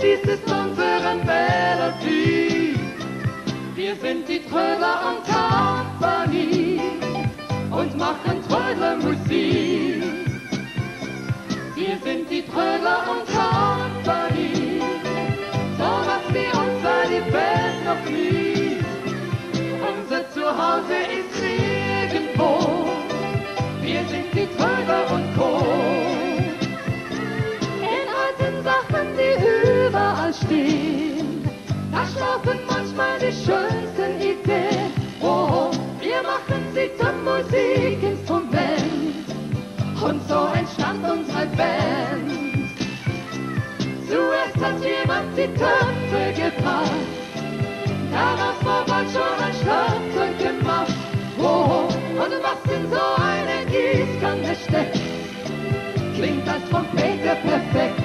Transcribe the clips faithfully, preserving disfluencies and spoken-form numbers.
dies ist unsere Melodie. Wir sind die Trödler und Company und machen Trödlermusik. Wir sind die Trödler und Company, so was wie uns sei die Welt noch nie. Unser Zuhause ist nirgendwo, wir sind die Trödler und Co. In alten Sachen, die überall stehen, da schlafen manchmal die schönsten Ideen. Oh, wir machen sie zum Musikinstrument und so entstand unsere Band. Zuerst hat jemand die Töpfe gepackt, daraus war bald schon ein Schlagzeug gemacht. Oh, und was in so eine Gießkanne steckt, klingt als Trompete perfekt.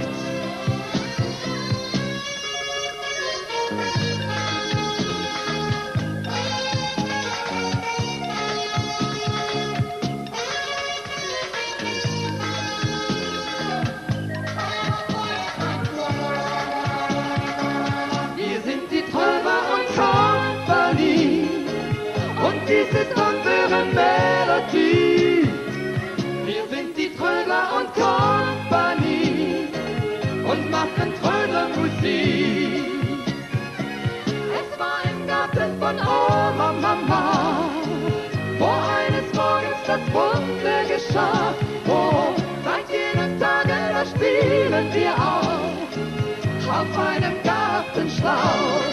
Dies ist unsere Melodie. Wir sind die Trödler und Company und machen Trödlermusik. Es war im Garten von Oma Mama, wo eines Morgens das Wunder geschah. Oh, seit jenem Tage, da spielen wir auch auf einem Gartenschlauch.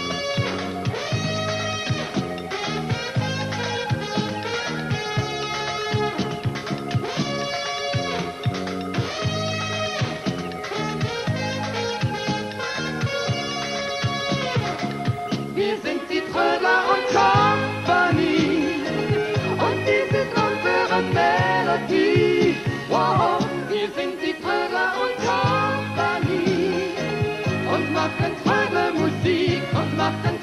Wir sind die Trödler und Company und dies ist unsere Melodie. Wow, wir sind die Trödler und Company und machen Trödlermusik und machen